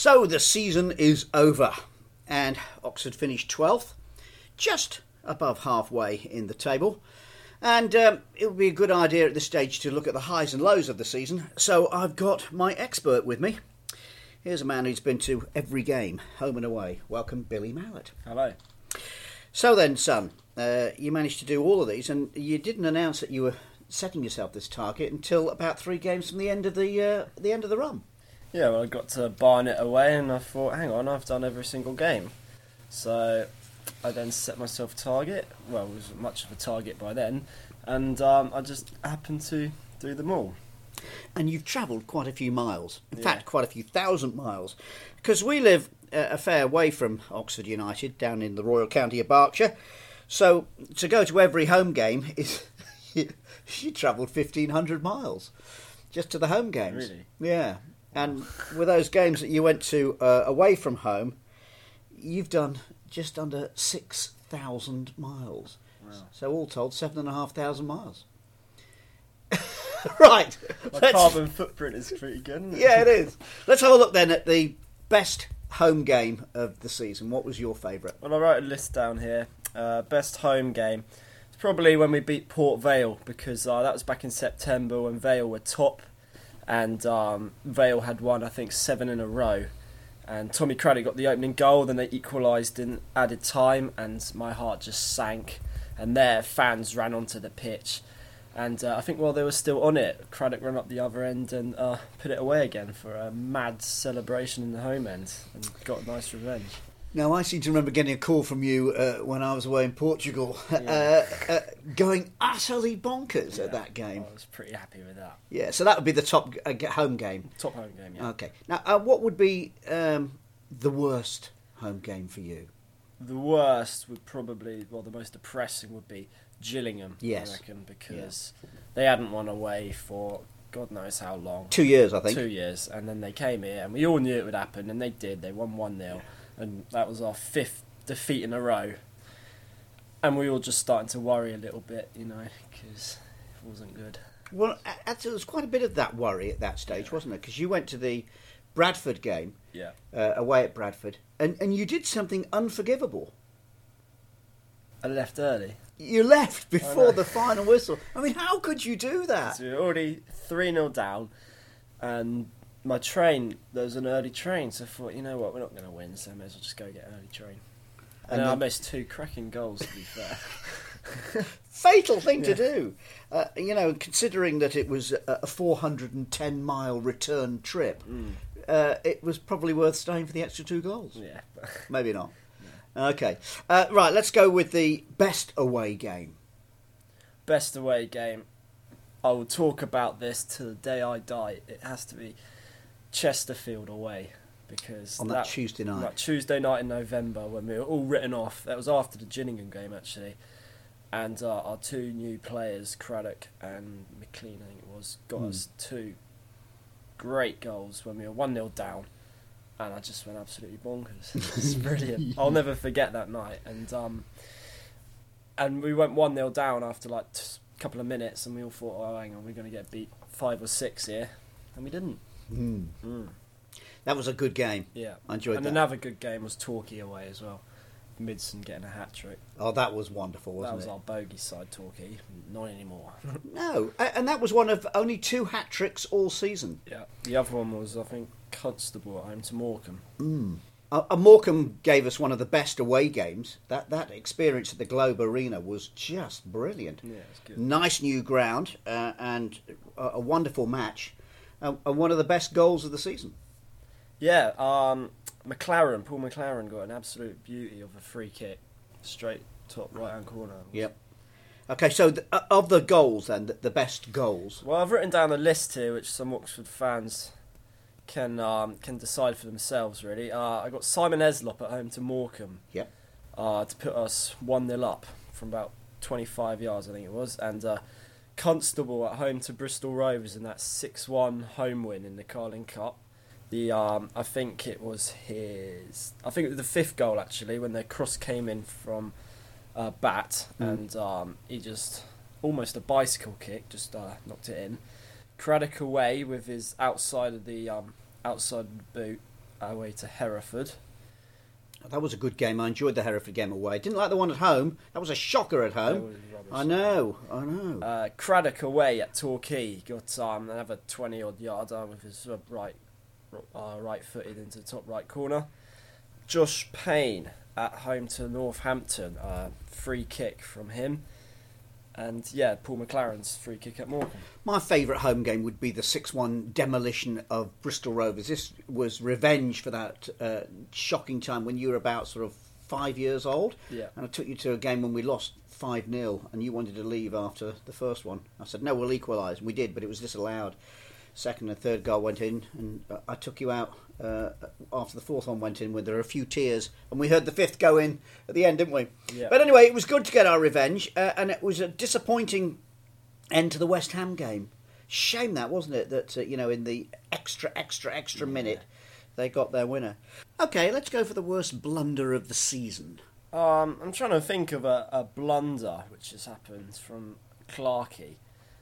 So the season is over, and Oxford finished 12th, just above halfway in the table. And it would be a good idea at this stage to look at the highs and lows of the season. So I've got my expert with me. Here's a man who's been to every game, home and away. Welcome, Billy Mallett. Hello. So then, son, you managed to do all of these, and you didn't announce that you were setting yourself this target until about 3 games from the end of the run. Yeah, well, I got to Barnet away, and I thought, hang on, I've done every single game. So I then set myself a target. Well, it was much of a target by then, and I just happened to do them all. And you've travelled quite a few miles. In fact, quite a few thousand miles. Because we live a fair way from Oxford United, down in the Royal County of Berkshire. So to go to every home game is you travelled 1,500 miles just to the home games. Really? Yeah. And with those games that you went to away from home, you've done just under 6,000 miles. Wow. So all told, 7,500 miles. Right. My carbon footprint is pretty good, isn't it? Yeah, it is. Let's have a look then at the best home game of the season. What was your favourite? Well, I wrote a list down here. Best home game. It's probably when we beat Port Vale, because that was back in September when Vale were top. And Vale had won, I think, 7 in a row. And Tommy Craddock got the opening goal, then they equalised in added time, and my heart just sank. And their fans ran onto the pitch. And I think while they were still on it, Craddock ran up the other end and put it away again for a mad celebration in the home end and got a nice revenge. Now, I seem to remember getting a call from you when I was away in Portugal, going utterly bonkers at that game. I was pretty happy with that. Yeah, so that would be the top home game. Top home game, yeah. Okay. Now, what would be the worst home game for you? The worst would probably, the most depressing would be Gillingham, yes. I reckon, because they hadn't won away for God knows how long. 2 years, I think. 2 years, and then they came here, and we all knew it would happen, and they did. They won 1-0. And that was our 5th defeat in a row. And we were just starting to worry a little bit, because it wasn't good. Well, there was quite a bit of that worry at that stage, wasn't there? Because you went to the Bradford game, away at Bradford, and you did something unforgivable. I left early. You left before the final whistle. I mean, how could you do that? So we were already 3-0 down, and my train, there was an early train, so I thought, you know what, we're not going to win, so I may as well just go get an early train. And then I missed 2 cracking goals, to be fair. Fatal thing to do. Considering that it was a 410-mile return trip, it was probably worth staying for the extra 2 goals. Yeah. Maybe not. No. Okay. Right, let's go with the best away game. Best away game. I will talk about this till the day I die. It has to be Chesterfield away, because on that Tuesday night. That Tuesday night in November, when we were all written off. That was after the Gillingham game, actually. And our 2 new players, Craddock and McLean, I think it was, got us 2 great goals when we were 1-0 down. And I just went absolutely bonkers. It's brilliant. I'll never forget that night. And we went 1-0 down after a couple of minutes, and we all thought, oh, hang on, we're going to get beat 5 or 6 here. And we didn't. That was a good game. Yeah. I enjoyed that. And another good game was Torquay away as well. Midson getting a hat-trick. Oh, that was wonderful, wasn't it? That was our bogey side, Torquay. Not anymore. No, and that was one of only 2 hat-tricks all season. Yeah. The other one was, I think, Constable at home to Morecambe. Morecambe gave us one of the best away games. That experience at the Globe Arena was just brilliant. Yeah, it's good. Nice new ground and a wonderful match. And one of the best goals of the season. Yeah, Paul McLaren got an absolute beauty of a free kick, straight top right-hand corner. Yep. Okay, so of the goals then, the best goals. Well, I've written down a list here, which some Oxford fans can decide for themselves, really. I got Simon Eslop at home to Morecambe. Yep. To put us 1-0 up from about 25 yards, I think it was, and Constable at home to Bristol Rovers in that 6-1 home win in the Carling Cup. I think it was the 5th goal, actually, when the cross came in from Bat, and he just, almost a bicycle kick, just knocked it in. Craddock away with his outside of the boot, away to Hereford. That was a good game. I enjoyed the Hereford game away. Didn't like the one at home. That was a shocker at home. Was rubbish. I know. Craddock away at Torquay got another 20-odd yarder with his right-footed into the top right corner. Josh Payne at home to Northampton. Free kick from him. And Paul McLaren's free kick at Morecambe. My favourite home game would be the 6-1 demolition of Bristol Rovers. This was revenge for that shocking time when you were about sort of 5 years old. Yeah. And I took you to a game when we lost 5-0 and you wanted to leave after the first one. I said, no, we'll equalise. And we did, but it was disallowed. Second and third goal went in, and I took you out after the fourth one went in, where there were a few tears, and we heard the fifth go in at the end, didn't we? Yeah. But anyway, it was good to get our revenge, and it was a disappointing end to the West Ham game. Shame that, wasn't it? That in the extra minute, they got their winner. Okay, let's go for the worst blunder of the season. I'm trying to think of a blunder which has happened from Clarkey.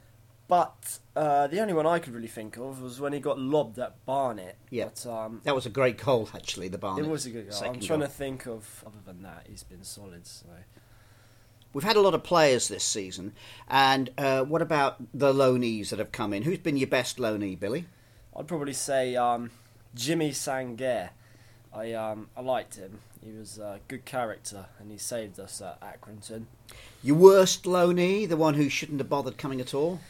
But the only one I could really think of was when he got lobbed at Barnet. Yeah, but, that was a great goal, actually, the Barnet. It was a good goal. I'm trying to think of, other than that, he's been solid. So. We've had a lot of players this season, and what about the loanees that have come in? Who's been your best loanee, Billy? I'd probably say Jimmy Sangaré. I liked him. He was a good character, and he saved us at Accrington. Your worst loanee, the one who shouldn't have bothered coming at all?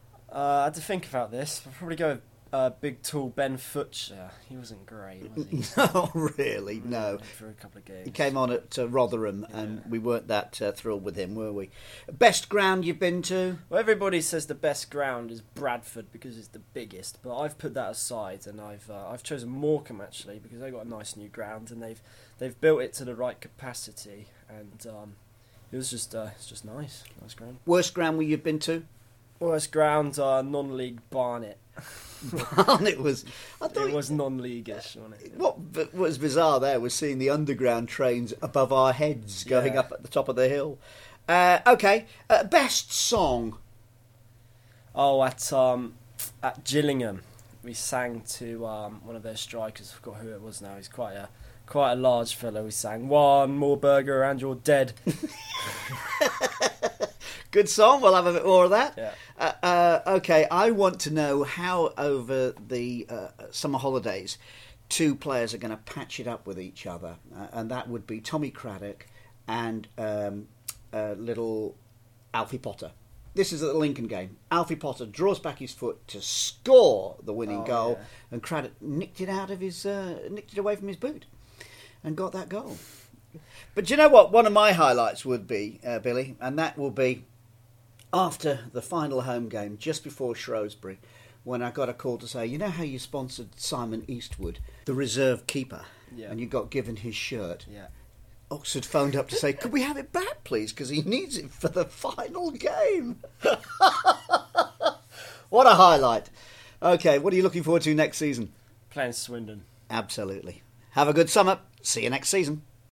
I had to think about this. I'd probably go with big, tall Ben Futcher. He wasn't great, was he? No, really, no. For a couple of games. He came on at Rotherham, and we weren't that thrilled with him, were we? Best ground you've been to? Well, everybody says the best ground is Bradford because it's the biggest, but I've put that aside, and I've chosen Morecambe actually because they got a nice new ground, and they've built it to the right capacity, and it was just nice ground. Worst ground where you've been to? Worst ground, non-league Barnet. Barnet was... It was non-league-ish, wasn't it? What was bizarre there was seeing the underground trains above our heads going up at the top of the hill. Okay, best song? Oh, at Gillingham, we sang to one of their strikers. I forgot who it was now. He's quite a large fellow. We sang "One More Burger and You're Dead." Good song. We'll have a bit more of that. Yeah. Okay, I want to know how over the summer holidays 2 players are going to patch it up with each other, and that would be Tommy Craddock and little Alfie Potter. This is at the Lincoln game. Alfie Potter draws back his foot to score the winning goal, and Craddock nicked it away from his boot, and got that goal. But do you know what? One of my highlights would be, Billy, and that will be after the final home game, just before Shrewsbury, when I got a call to say, you know how you sponsored Simon Eastwood, the reserve keeper, and you got given his shirt? Yeah. Oxford phoned up to say, could we have it back, please, because he needs it for the final game. What a highlight. Okay, what are you looking forward to next season? Playing Swindon. Absolutely. Have a good summer. See you next season.